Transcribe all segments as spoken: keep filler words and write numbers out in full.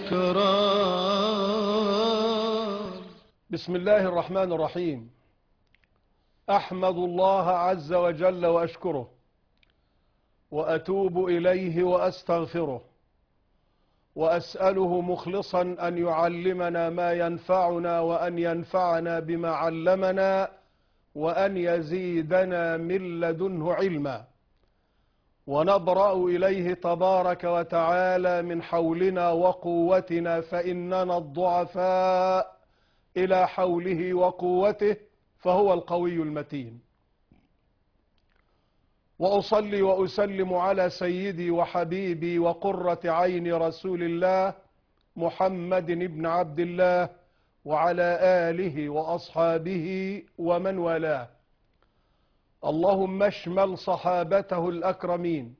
الكرام. بسم الله الرحمن الرحيم. أحمد الله عز وجل وأشكره وأتوب إليه وأستغفره وأسأله مخلصا أن يعلمنا ما ينفعنا وأن ينفعنا بما علمنا وأن يزيدنا من لدنه علما، ونبرأ إليه تبارك وتعالى من حولنا وقوتنا فإننا الضعفاء إلى حوله وقوته فهو القوي المتين. وأصلي وأسلم على سيدي وحبيبي وقرة عين رسول الله محمد بن عبد الله وعلى آله وأصحابه ومن والاه. اللهم اشمل صحابته الأكرمين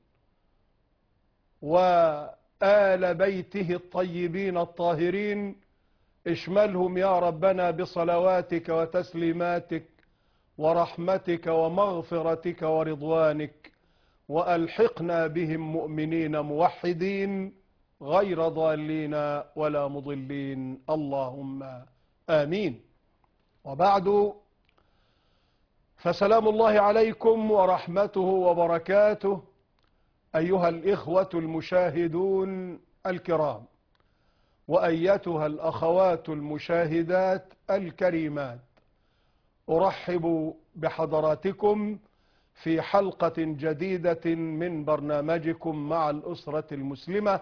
وآل بيته الطيبين الطاهرين، اشملهم يا ربنا بصلواتك وتسليماتك ورحمتك ومغفرتك ورضوانك، وألحقنا بهم مؤمنين موحدين غير ضالين ولا مضلين، اللهم آمين. وبعد، فسلام الله عليكم ورحمته وبركاته أيها الإخوة المشاهدون الكرام، وأيتها الأخوات المشاهدات الكريمات. أرحب بحضراتكم في حلقة جديدة من برنامجكم مع الأسرة المسلمة.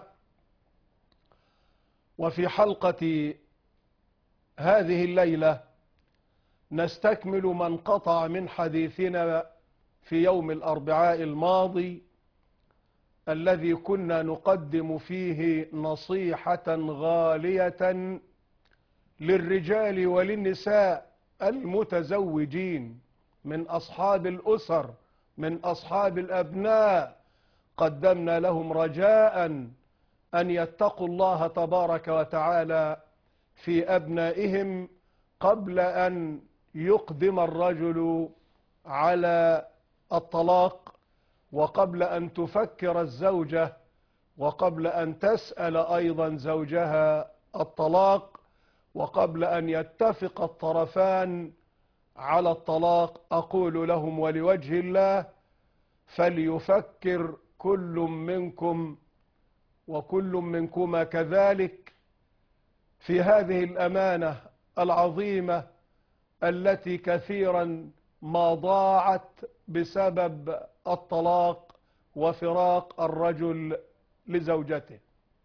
وفي حلقة هذه الليلة نستكمل ما انقطع من حديثنا في يوم الأربعاء الماضي، الذي كنا نقدم فيه نصيحة غالية للرجال وللنساء المتزوجين من أصحاب الأسر من أصحاب الأبناء. قدمنا لهم رجاء أن يتقوا الله تبارك وتعالى في أبنائهم قبل أن يقدم الرجل على الطلاق، وقبل أن تفكر الزوجة، وقبل أن تسأل أيضا زوجها الطلاق، وقبل أن يتفق الطرفان على الطلاق. أقول لهم ولوجه الله فليفكر كل منكم وكل منكما كذلك في هذه الأمانة العظيمة التي كثيرا ما ضاعت بسبب الطلاق وفراق الرجل لزوجته.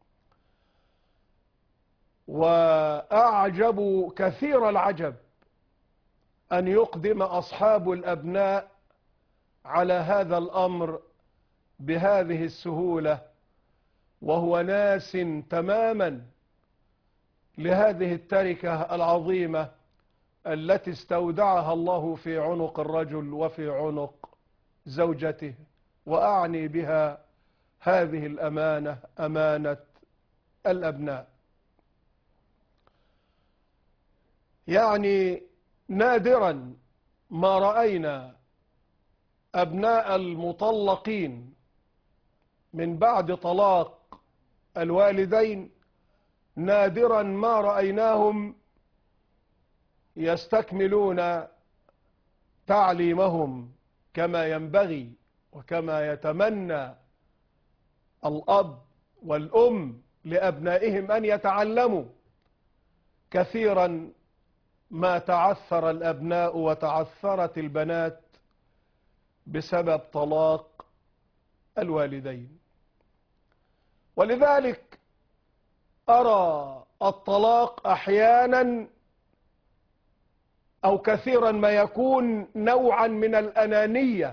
وأعجب كثير العجب أن يقدم أصحاب الأبناء على هذا الأمر بهذه السهولة، وهو ناس تماما لهذه التركة العظيمة التي استودعها الله في عنق الرجل وفي عنق زوجته، وأعني بها هذه الأمانة أمانة الأبناء. يعني نادرا ما رأينا أبناء المطلقين من بعد طلاق الوالدين، نادرا ما رأيناهم يستكملون تعليمهم كما ينبغي وكما يتمنى الأب والأم لأبنائهم أن يتعلموا. كثيرا ما تعثر الأبناء وتعثرت البنات بسبب طلاق الوالدين. ولذلك أرى الطلاق أحيانا أو كثيرا ما يكون نوعا من الأنانية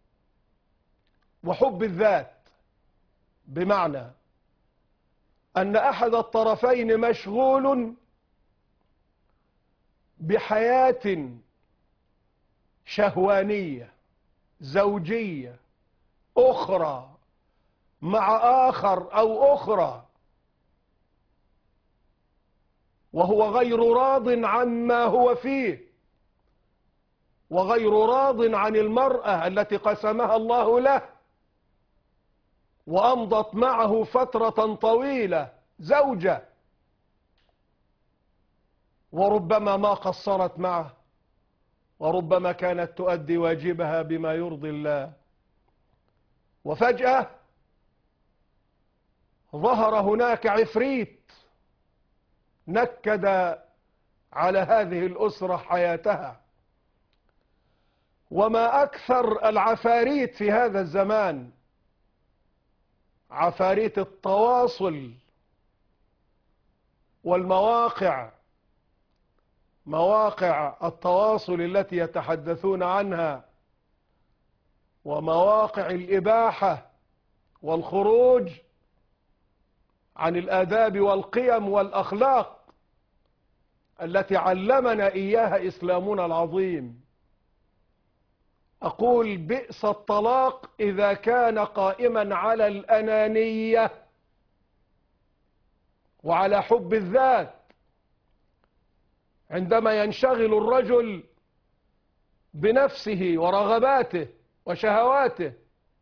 وحب الذات، بمعنى أن أحد الطرفين مشغول بحياة شهوانية زوجية أخرى مع آخر أو أخرى، وهو غير راض عما هو فيه، وغير راض عن المرأة التي قسمها الله له وأمضت معه فترة طويلة زوجة، وربما ما قصرت معه، وربما كانت تؤدي واجبها بما يرضي الله، وفجأة ظهر هناك عفريت نكد على هذه الأسرة حياتها. وما أكثر العفاريت في هذا الزمان، عفاريت التواصل والمواقع، مواقع التواصل التي يتحدثون عنها، ومواقع الإباحة والخروج عن الآداب والقيم والأخلاق التي علمنا إياها إسلامنا العظيم. أقول بئس الطلاق إذا كان قائما على الأنانية وعلى حب الذات، عندما ينشغل الرجل بنفسه ورغباته وشهواته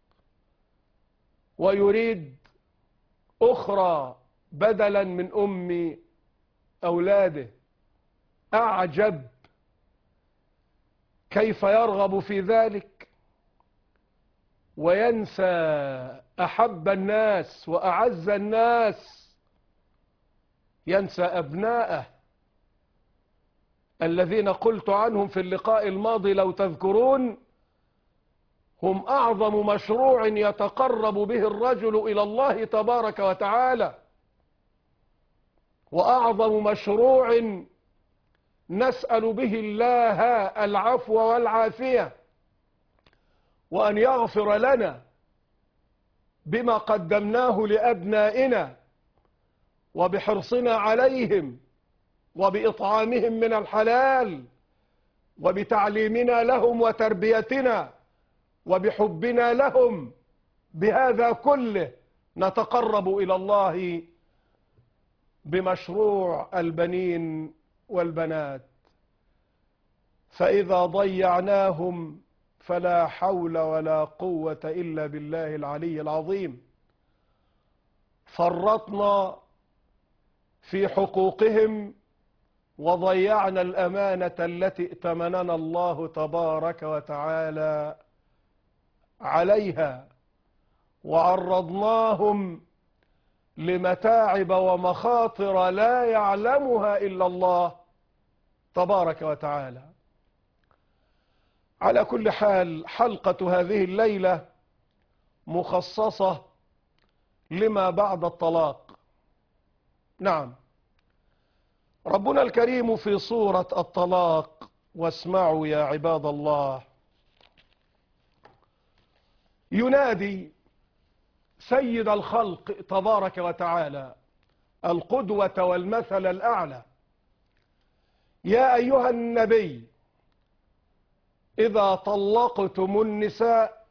ويريد أخرى بدلا من أم أولاده. أعجب كيف يرغب في ذلك وينسى أحب الناس وأعز الناس، ينسى أبناءه الذين قلت عنهم في اللقاء الماضي لو تذكرون هم أعظم مشروع يتقرب به الرجل إلى الله تبارك وتعالى، وأعظم مشروع نسأل به الله العفو والعافية، وأن يغفر لنا بما قدمناه لأبنائنا وبحرصنا عليهم وبإطعامهم من الحلال وبتعليمنا لهم وتربيتنا وبحبنا لهم. بهذا كله نتقرب إلى الله بمشروع البنين والبنات، فإذا ضيعناهم فلا حول ولا قوة إلا بالله العلي العظيم. فرطنا في حقوقهم وضيعنا الأمانة التي ائتمننا الله تبارك وتعالى عليها، وعرضناهم لمتاعب ومخاطر لا يعلمها إلا الله تبارك وتعالى. على كل حال، حلقة هذه الليلة مخصصة لما بعد الطلاق. نعم، ربنا الكريم في سورة الطلاق، واسمعوا يا عباد الله، ينادي سيد الخلق تبارك وتعالى القدوة والمثل الأعلى: يا أيها النبي إذا طلقتم النساء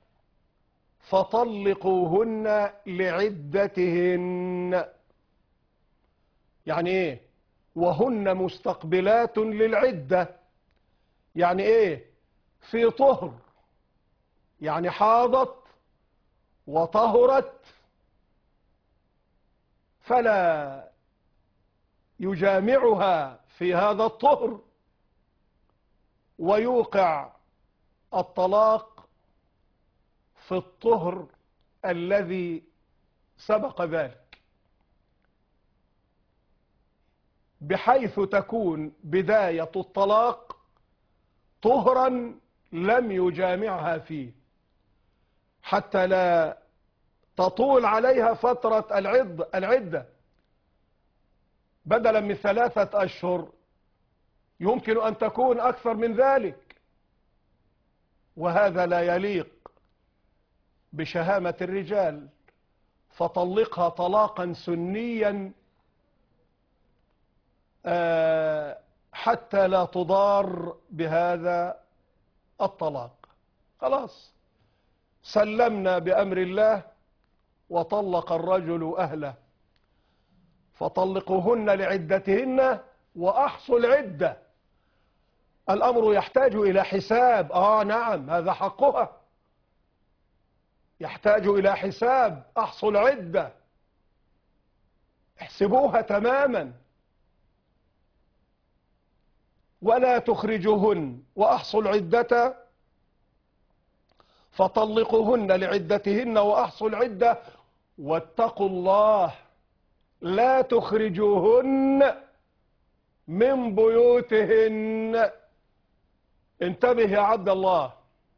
فطلقوهن لعدتهن. يعني إيه؟ وهن مستقبلات للعدة. يعني إيه؟ في طهر، يعني حاضت وطهرت، فلا يجامعها في هذا الطهر ويوقع الطلاق في الطهر الذي سبق ذلك، بحيث تكون بداية الطلاق طهرا لم يجامعها فيه، حتى لا تطول عليها فترة العدة العدة بدلا من ثلاثة أشهر يمكن أن تكون أكثر من ذلك، وهذا لا يليق بشهامة الرجال. فطلقها طلاقا سنيا حتى لا تضار بهذا الطلاق. خلاص سلمنا بأمر الله وطلق الرجل أهله، فطلقوهن لعدتهن وأحصوا العدة. الأمر يحتاج إلى حساب. آه نعم، هذا حقها، يحتاج إلى حساب. أحصوا العدة، احسبوها تماما. ولا تخرجوهن وأحصوا العدة فطلقوهن لعدتهن وأحصوا العدة واتقوا الله لا تخرجوهن من بيوتهن. انتبه يا عبد الله،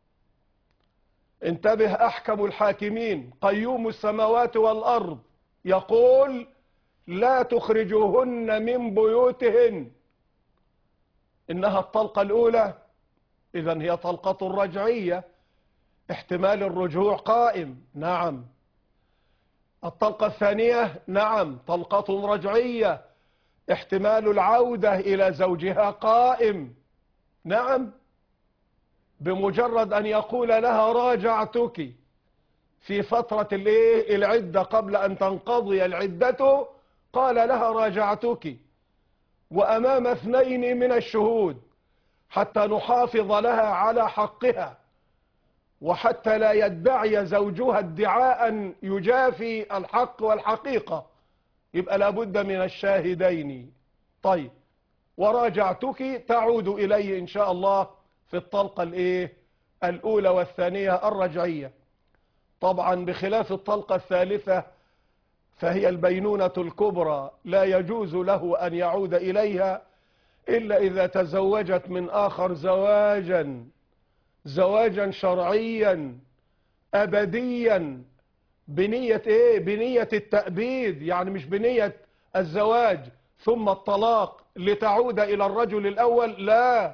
انتبه. أحكم الحاكمين قيوم السماوات والأرض يقول لا تخرجوهن من بيوتهن. إنها الطلقة الأولى، إذن هي طلقة رجعية، احتمال الرجوع قائم. نعم. الطلقة الثانية نعم طلقة رجعية، احتمال العودة إلى زوجها قائم. نعم. بمجرد أن يقول لها راجعتك في فترة العدة قبل أن تنقضي العدة، قال لها راجعتك وأمام اثنين من الشهود حتى نحافظ لها على حقها، وحتى لا يدعي زوجها ادعاء يجافي الحق والحقيقة، يبقى لابد من الشاهدين. طيب، وراجعتك تعود إليه إن شاء الله في الطلقة الإيه؟ الأولى والثانية الرجعية. طبعا بخلاف الطلقة الثالثة فهي البينونة الكبرى، لا يجوز له أن يعود إليها إلا إذا تزوجت من آخر زواجا زواجا شرعيا أبديا بنية إيه؟ بنية التأبيد، يعني مش بنية الزواج ثم الطلاق لتعود إلى الرجل الأول. لا،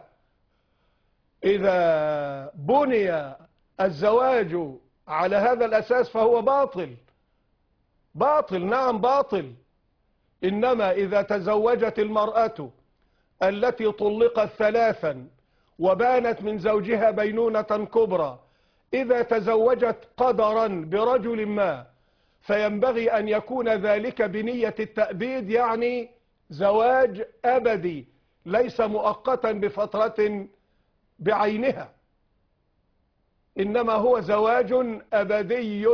إذا بني الزواج على هذا الأساس فهو باطل باطل نعم باطل. إنما إذا تزوجت المرأة التي طلقت ثلاثا وبانت من زوجها بينونة كبرى، إذا تزوجت قدرا برجل ما فينبغي أن يكون ذلك بنية التأبيد، يعني زواج أبدي ليس مؤقتا بفترة بعينها، إنما هو زواج أبدي.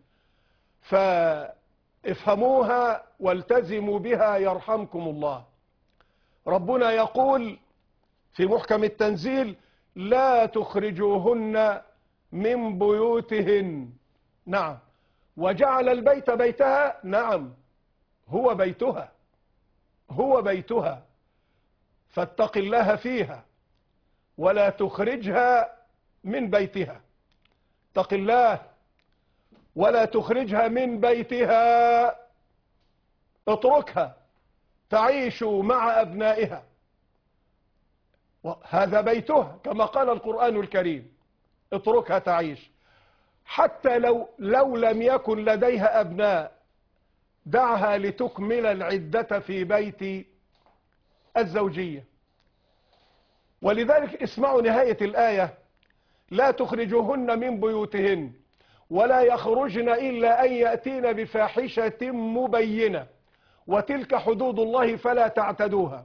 فافهموها والتزموا بها يرحمكم الله. ربنا يقول في محكم التنزيل لا تخرجوهن من بيوتهن. نعم. وجعل البيت بيتها. نعم، هو بيتها هو بيتها فاتق الله فيها ولا تخرجها من بيتها. اتق الله ولا تخرجها من بيتها، اتركها تعيش مع أبنائها، هذا بيتها كما قال القرآن الكريم، اتركها تعيش. حتى لو, لو لم يكن لديها أبناء دعها لتكمل العدة في بيت الزوجية. ولذلك اسمعوا نهاية الآية: لا تخرجوهن من بيوتهن ولا يخرجن إلا أن يأتين بفاحشة مبينة وتلك حدود الله فلا تعتدوها.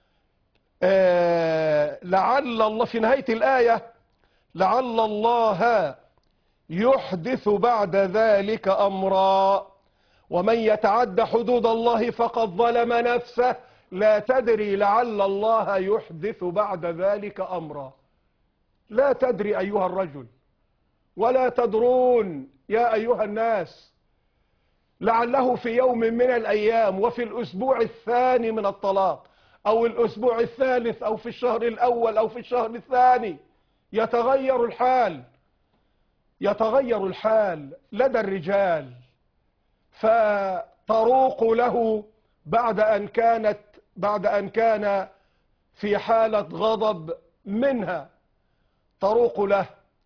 آه لعل الله في نهاية الآية لعل الله يحدث بعد ذلك أمرا ومن يتعد حدود الله فقد ظلم نفسه لا تدري لعل الله يحدث بعد ذلك أمرا. لا تدري أيها الرجل ولا تدرون يا أيها الناس، لعله في يوم من الأيام وفي الأسبوع الثاني من الطلاق أو الأسبوع الثالث أو في الشهر الأول أو في الشهر الثاني يتغير الحال يتغير الحال لدى الرجال، فتروق له بعد أن كانت بعد أن كان في حالة غضب منها، تروق له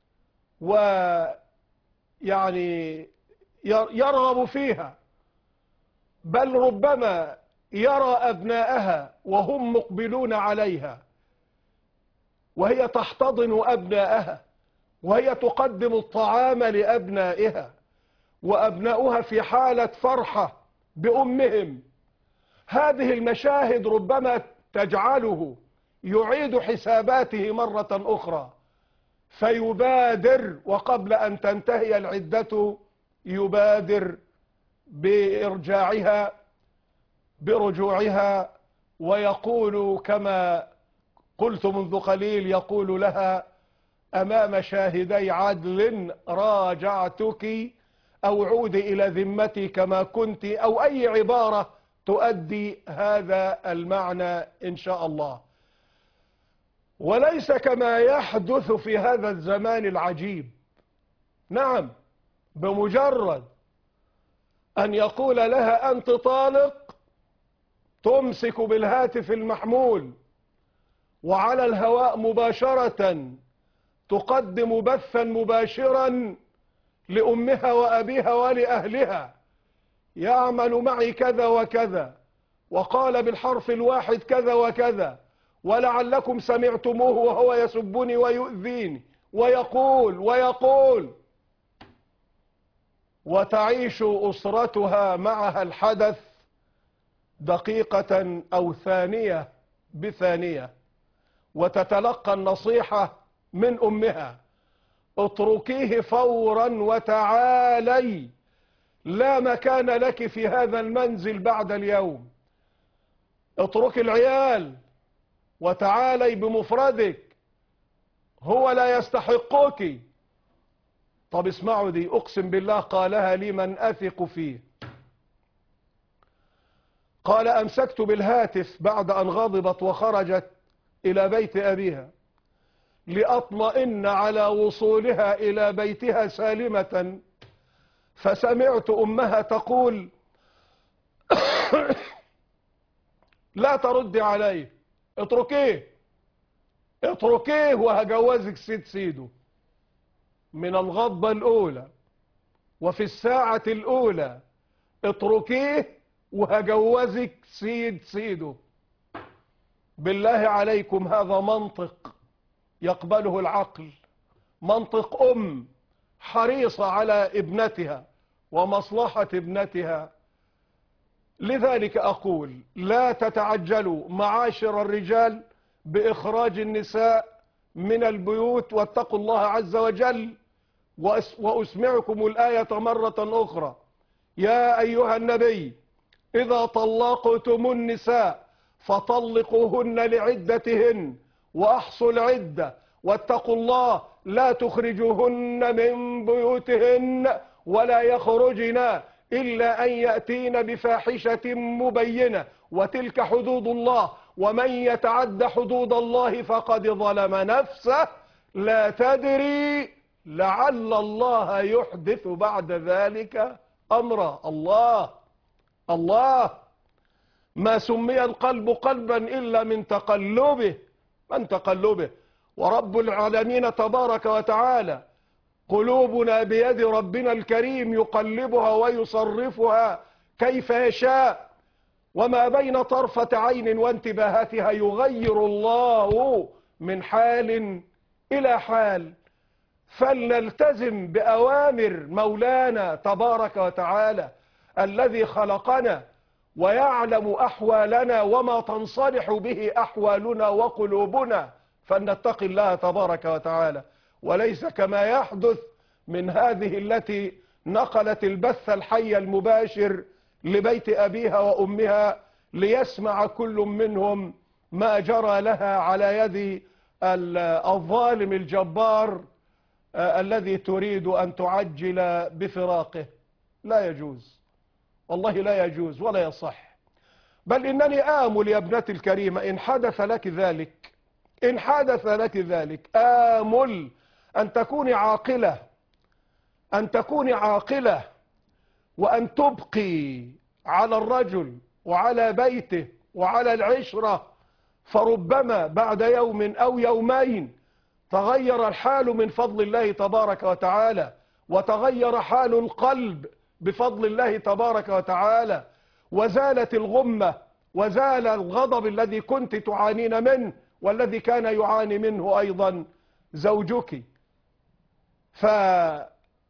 ويعني يرغب فيها، بل ربما يرى أبناءها وهم مقبلون عليها وهي تحتضن أبناءها وهي تقدم الطعام لأبنائها وأبناؤها في حالة فرحة بأمهم. هذه المشاهد ربما تجعله يعيد حساباته مرة أخرى فيبادر، وقبل أن تنتهي العدة يبادر بإرجاعها برجوعها ويقول كما قلت منذ قليل يقول لها أمام شاهدي عدل راجعتك أو عودي إلى ذمتي كما كنت، أو أي عبارة تؤدي هذا المعنى إن شاء الله. وليس كما يحدث في هذا الزمان العجيب. نعم، بمجرد أن يقول لها أنت طالق تمسك بالهاتف المحمول وعلى الهواء مباشرة تقدم بثا مباشرا لأمها وأبيها ولأهلها: يعمل معي كذا وكذا، وقال بالحرف الواحد كذا وكذا، ولعلكم سمعتموه وهو يسبني ويؤذيني ويقول ويقول وتعيش أسرتها معها الحدث دقيقة أو ثانية بثانية، وتتلقى النصيحة من أمها: اتركيه فورا وتعالي، لا مكان لك في هذا المنزل بعد اليوم، اترك العيال وتعالي بمفردك، هو لا يستحقك. طب اسمعوا دي، أقسم بالله قالها لي من أثق فيه. قال: أمسكت بالهاتف بعد أن غضبت وخرجت إلى بيت أبيها لأطمئن على وصولها إلى بيتها سالمة، فسمعت أمها تقول: لا ترد عليه، اتركيه اتركيه وهجوزك سيد سيده. من الغضبة الأولى وفي الساعة الأولى اتركيه وهجوزك سيد سيده. بالله عليكم، هذا منطق يقبله العقل؟ منطق أم حريصة على ابنتها ومصلحة ابنتها. لذلك أقول: لا تتعجلوا معاشر الرجال بإخراج النساء من البيوت، واتقوا الله عز وجل. وأسمعكم الآية مرة أخرى: يا أيها النبي إذا طلقتم النساء فطلقوهن لعدتهن وأحصوا العدة واتقوا الله لا تخرجوهن من بيوتهن ولا يخرجن إلا أن يأتين بفاحشة مبينة وتلك حدود الله ومن يتعد حدود الله فقد ظلم نفسه لا تدري لعل الله يحدث بعد ذلك أمرا. الله الله، ما سمي القلب قلبا إلا من تقلبه من تقلبه ورب العالمين تبارك وتعالى قلوبنا بيد ربنا الكريم يقلبها ويصرفها كيف يشاء، وما بين طرفة عين وانتباهاتها يغير الله من حال إلى حال. فلنلتزم بأوامر مولانا تبارك وتعالى الذي خلقنا ويعلم أحوالنا وما تنصلح به أحوالنا وقلوبنا، فلنتقي الله تبارك وتعالى، وليس كما يحدث من هذه التي نقلت البث الحي المباشر لبيت أبيها وأمها ليسمع كل منهم ما جرى لها على يد الظالم الجبار الذي تريد أن تعجل بفراقه. لا يجوز، والله لا يجوز ولا يصح. بل إنني آمل يا ابنتي الكريمة إن حدث لك ذلك إن حدث لك ذلك آمل أن تكوني عاقلة أن تكوني عاقلة وأن تبقي على الرجل وعلى بيته وعلى العشرة، فربما بعد يوم أو يومين تغير الحال من فضل الله تبارك وتعالى، وتغير حال القلب بفضل الله تبارك وتعالى، وزالت الغمة وزال الغضب الذي كنت تعانين منه والذي كان يعاني منه أيضا زوجك. فمن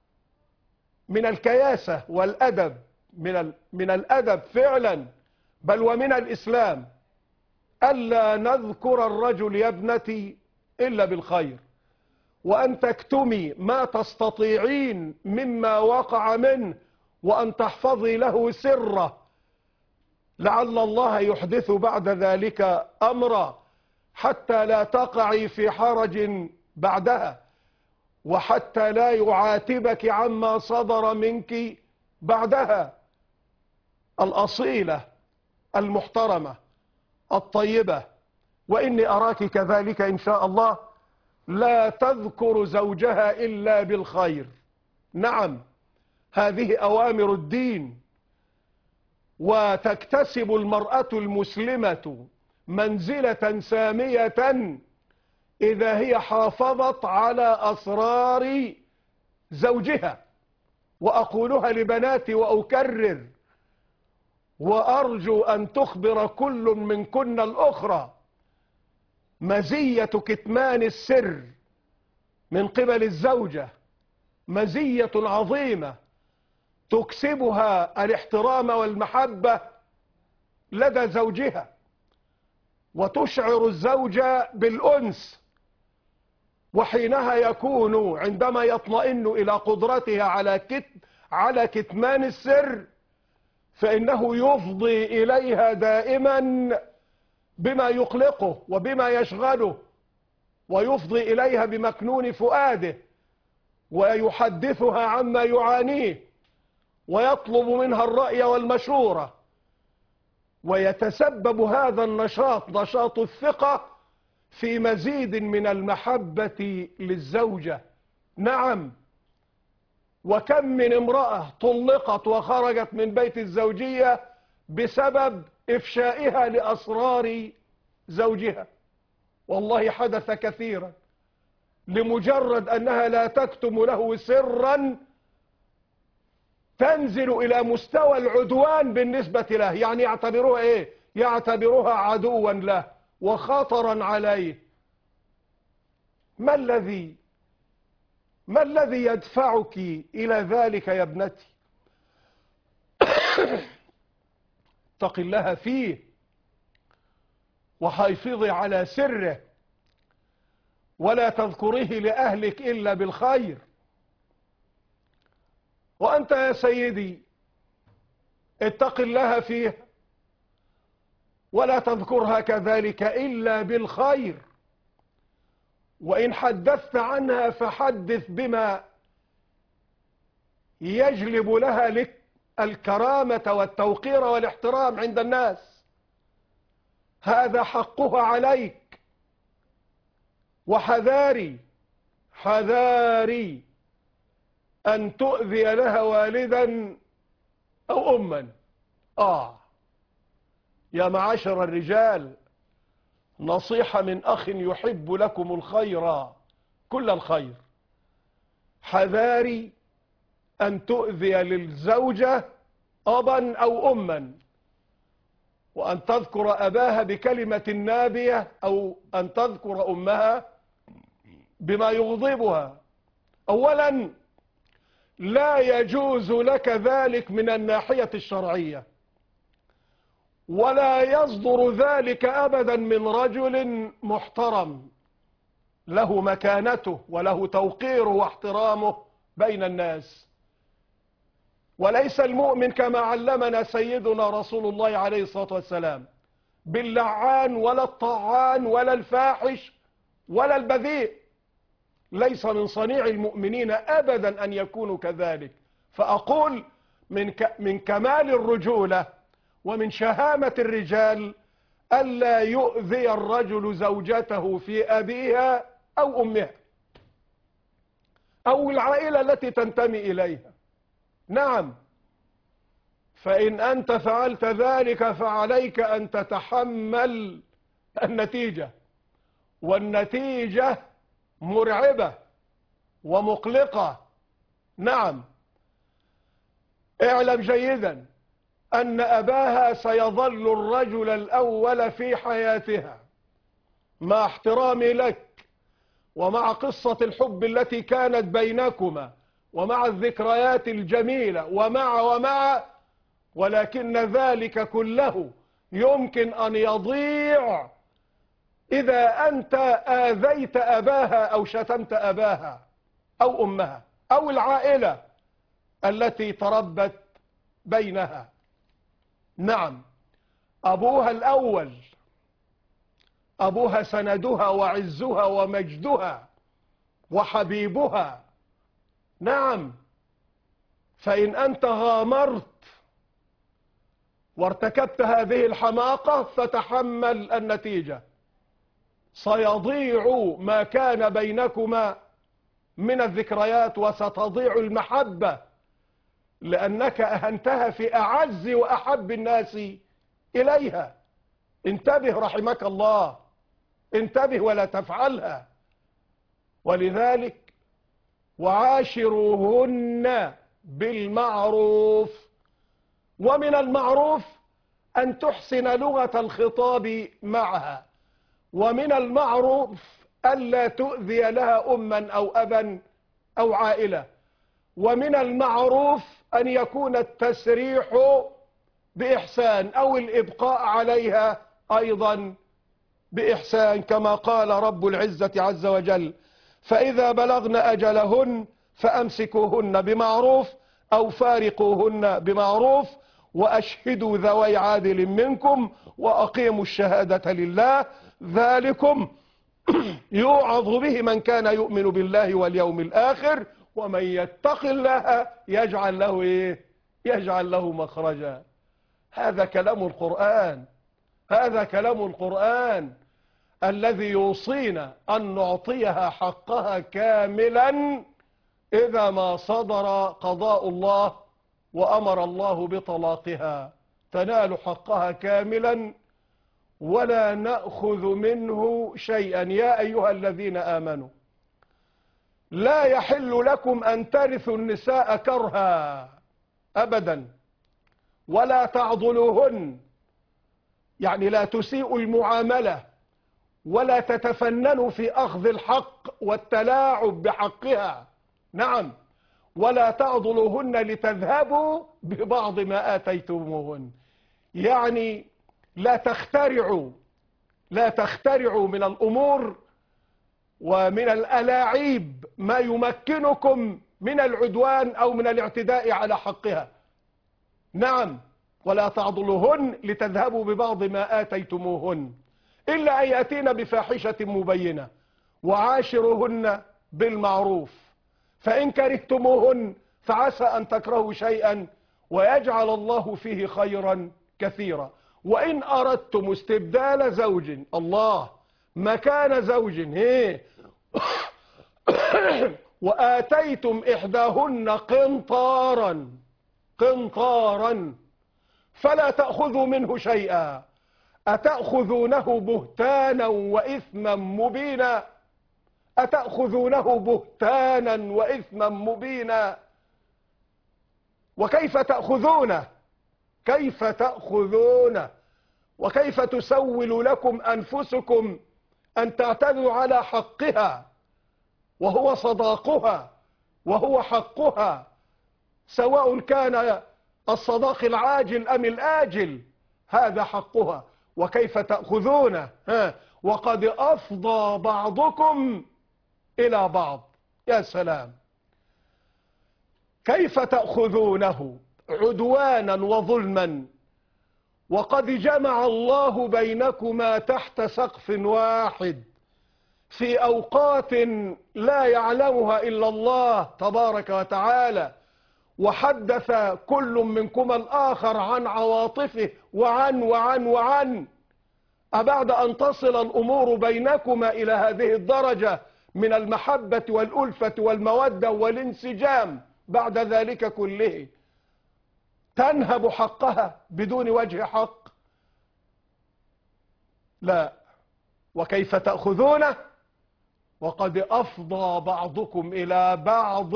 الكياسة والأدب من من الأدب فعلا بل ومن الإسلام ألا نذكر الرجل يا ابنتي إلا بالخير، وأن تكتمي ما تستطيعين مما وقع منه، وأن تحفظي له سره لعل الله يحدث بعد ذلك أمرا. حتى لا تقعي في حرج بعدها، وحتى لا يعاتبك عما صدر منك بعدها. الأصيلة المحترمة الطيبة، وإني أراك كذلك إن شاء الله، لا تذكر زوجها إلا بالخير. نعم، هذه أوامر الدين. وتكتسب المرأة المسلمة منزلة سامية إذا هي حافظت على أسرار زوجها. وأقولها لبناتي وأكرر، وأرجو أن تخبر كل منكن الأخرى، مزية كتمان السر من قبل الزوجة مزية عظيمة تكسبها الاحترام والمحبة لدى زوجها، وتشعر الزوج بالأنس. وحينها يكون عندما يطمئن إلى قدرتها على كت على كتمان السر، فإنه يفضي إليها دائما بما يقلقه وبما يشغله، ويفضي إليها بمكنون فؤاده، ويحدثها عما يعانيه، ويطلب منها الرأي والمشورة. ويتسبب هذا النشاط، نشاط الثقة، في مزيد من المحبة للزوجة. نعم، وكم من امرأة طلقت وخرجت من بيت الزوجية بسبب إفشائها لأسرار زوجها. والله حدث كثيرا، لمجرد أنها لا تكتم له سرا تنزل إلى مستوى العدوان بالنسبة له. يعني يعتبروها إيه؟ يعتبروها عدوا له وخطرا عليه. ما الذي ما الذي يدفعك إلى ذلك يا ابنتي؟ اتق الله فيه، وحافظي على سره، ولا تذكريه لأهلك إلا بالخير. وأنت يا سيدي اتق الله فيه، ولا تذكرها كذلك إلا بالخير. وإن حدثت عنها فحدث بما يجلب لها لك الكرامة والتوقير والاحترام عند الناس. هذا حقها عليك. وحذاري حذاري أن تؤذي لها والدا أو أما. آه يا معاشر الرجال، نصيحة من أخ يحب لكم الخير كل الخير. حذاري أن تؤذي للزوجة أبا أو أما، وأن تذكر أباها بكلمة نابية، أو أن تذكر أمها بما يغضبها. أولا، لا يجوز لك ذلك من الناحية الشرعية، ولا يصدر ذلك أبدا من رجل محترم له مكانته وله توقيره واحترامه بين الناس. وليس المؤمن كما علمنا سيدنا رسول الله عليه الصلاة والسلام باللعان ولا الطعان ولا الفاحش ولا البذيء. ليس من صنيع المؤمنين أبدا أن يكونوا كذلك. فأقول من من كمال الرجولة ومن شهامة الرجال ألا يؤذي الرجل زوجته في أبيها أو أمها أو العائلة التي تنتمي إليها. نعم، فإن أنت فعلت ذلك فعليك أن تتحمل النتيجة، والنتيجة مرعبة ومقلقة. نعم، اعلم جيدا أن أباها سيظل الرجل الأول في حياتها، مع احترامي لك ومع قصة الحب التي كانت بينكما ومع الذكريات الجميلة ومع ومع ولكن ذلك كله يمكن أن يضيع إذا أنت آذيت أباها أو شتمت أباها أو أمها أو العائلة التي تربت بينها. نعم، أبوها الأول أبوها سندها وعزها ومجدها وحبيبها. نعم، فإن أنت غامرت وارتكبت هذه الحماقة فتحمل النتيجة، سيضيع ما كان بينكما من الذكريات وستضيع المحبة، لأنك أهنتها في أعز وأحب الناس إليها. انتبه رحمك الله، انتبه ولا تفعلها. ولذلك وعاشروهن بالمعروف، ومن المعروف أن تحسن لغة الخطاب معها، ومن المعروف ألا تؤذي لها أما أو أبا أو عائلة، ومن المعروف أن يكون التسريح بإحسان أو الإبقاء عليها أيضا بإحسان، كما قال رب العزة عز وجل: فإذا بلغن أجلهن فأمسكوهن بمعروف أو فارقوهن بمعروف وأشهدوا ذوي عادل منكم وأقيموا الشهادة لله، ذلكم يوعظ به من كان يؤمن بالله واليوم الآخر ومن يتق الله يجعل له إيه؟ يجعل له مخرجا. هذا كلام القرآن، هذا كلام القرآن الذي يوصينا أن نعطيها حقها كاملا إذا ما صدر قضاء الله وأمر الله بطلاقها، تنال حقها كاملا ولا نأخذ منه شيئا. يا أيها الذين آمنوا لا يحل لكم أن ترثوا النساء كرها أبدا، ولا تعضلوهن، يعني لا تسيئوا المعاملة ولا تتفننوا في أخذ الحق والتلاعب بحقها. نعم، ولا تعضلوهن لتذهبوا ببعض ما آتيتموهن، يعني لا تخترعوا لا تخترعوا من الأمور ومن الألاعيب ما يمكنكم من العدوان أو من الاعتداء على حقها. نعم، ولا تعضلوهن لتذهبوا ببعض ما آتيتموهن إلا أن يأتين بفاحشة مبينة، وعاشروهن بالمعروف، فإن كرهتموهن فعسى أن تكرهوا شيئا ويجعل الله فيه خيرا كثيرا. وإن أردتم استبدال زوج الله مكان زوج هي وآتيتم إحداهن قنطارا قنطارا فلا تأخذوا منه شيئا أتأخذونه بهتانا وإثما مبينا أتأخذونه بهتانا وإثما مبينا وكيف تأخذونه كيف تأخذونه وكيف تسول لكم أنفسكم أن تعتدوا على حقها وهو صداقها وهو حقها، سواء كان الصداق العاجل أم الآجل، هذا حقها. وكيف تأخذونه ها وقد أفضى بعضكم إلى بعض. يا سلام، كيف تأخذونه عدوانا وظلما وقد جمع الله بينكما تحت سقف واحد في أوقات لا يعلمها إلا الله تبارك وتعالى، وحدث كل منكما الآخر عن عواطفه وعن وعن وعن أبعد أن تصل الأمور بينكما إلى هذه الدرجة من المحبة والألفة والمودة والانسجام، بعد ذلك كله تنهب حقها بدون وجه حق؟ لا. وكيف تأخذونه وقد أفضى بعضكم إلى بعض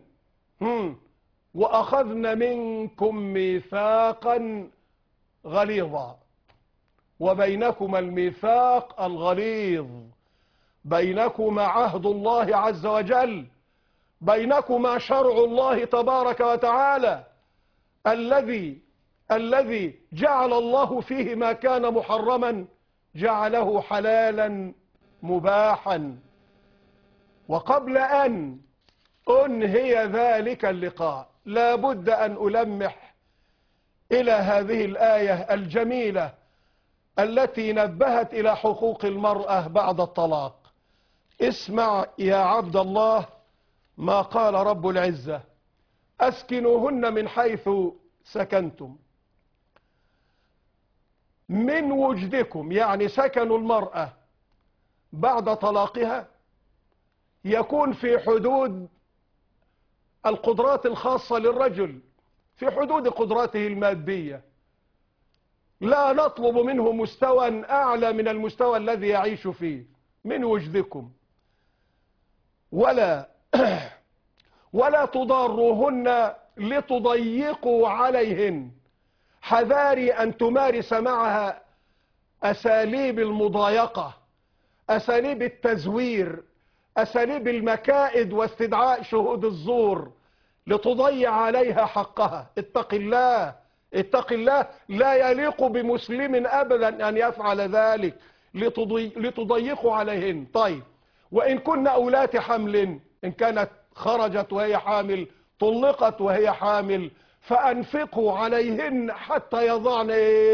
وأخذن منكم ميثاقا غليظا. وبينكما الميثاق الغليظ، بينكما عهد الله عز وجل، بينكما شرع الله تبارك وتعالى الذي الذي جعل الله فيه ما كان محرما جعله حلالا مباحا. وقبل أن أنهي ذلك اللقاء لا بد أن ألمح إلى هذه الآية الجميلة التي نبهت إلى حقوق المرأة بعد الطلاق. اسمع يا عبد الله ما قال رب العزة: أسكنوهن من حيث سكنتم من وجدكم. يعني سكن المرأة بعد طلاقها يكون في حدود القدرات الخاصة للرجل، في حدود قدراته المادية. لا نطلب منه مستوى أعلى من المستوى الذي يعيش فيه. من وجدكم، ولا ولا تضاروهن لتضيقوا عليهن. حذاري أن تمارس معها أساليب المضايقة، أساليب التزوير، أساليب المكائد واستدعاء شهود الزور لتضيع عليها حقها. اتق الله، اتق الله. لا يليق بمسلم أبدا أن يفعل ذلك لتضي... لتضيقوا عليهن. طيب، وإن كن أولات حمل، إن كانت خرجت وهي حامل، طلقت وهي حامل، فأنفقوا عليهن حتى يضعن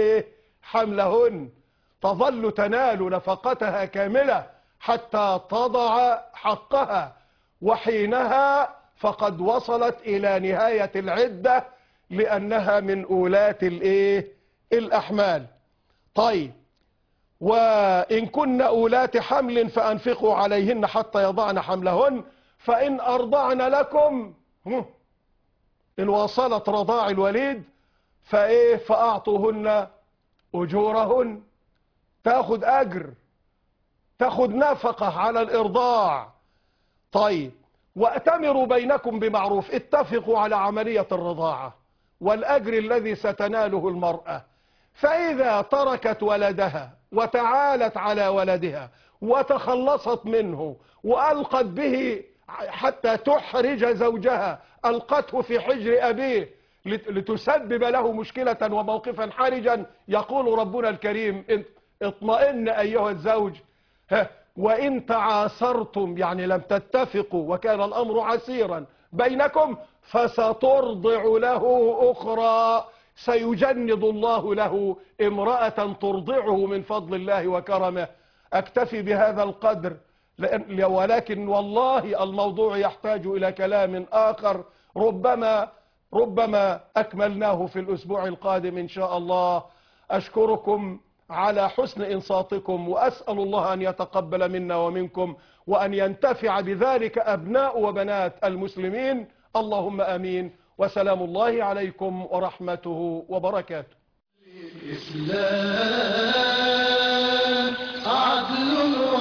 حملهن. تظل تنال نفقتها كاملة حتى تضع حقها، وحينها فقد وصلت إلى نهاية العدة لأنها من أولات الإيه؟ الأحمال. طيب، وإن كن أولات حمل فأنفقوا عليهن حتى يضعن حملهن، فإن أرضعن لكم، إن وصلت رضاع الوليد، فإيه؟ فأعطوهن أجورهن. تأخذ أجر، تأخذ نفقة على الإرضاع. طيب، وأتمروا بينكم بمعروف. اتفقوا على عملية الرضاعة والأجر الذي ستناله المرأة. فإذا تركت ولدها وتعالت على ولدها وتخلصت منه وألقت به حتى تحرج زوجها، ألقته في حجر أبيه لتسبب له مشكلة وموقفا حرجا، يقول ربنا الكريم: اطمئن أيها الزوج. وإن تعاسرتم، يعني لم تتفقوا وكان الأمر عسيرا بينكم، فسترضع له أخرى. سيجند الله له امرأة ترضعه من فضل الله وكرمه. أكتفي بهذا القدر، ولكن والله الموضوع يحتاج إلى كلام آخر، ربما ربما أكملناه في الأسبوع القادم إن شاء الله. أشكركم على حسن إنصاتكم، وأسأل الله أن يتقبل منا ومنكم، وأن ينتفع بذلك أبناء وبنات المسلمين. اللهم آمين. وسلام الله عليكم ورحمته وبركاته. الإسلام عدل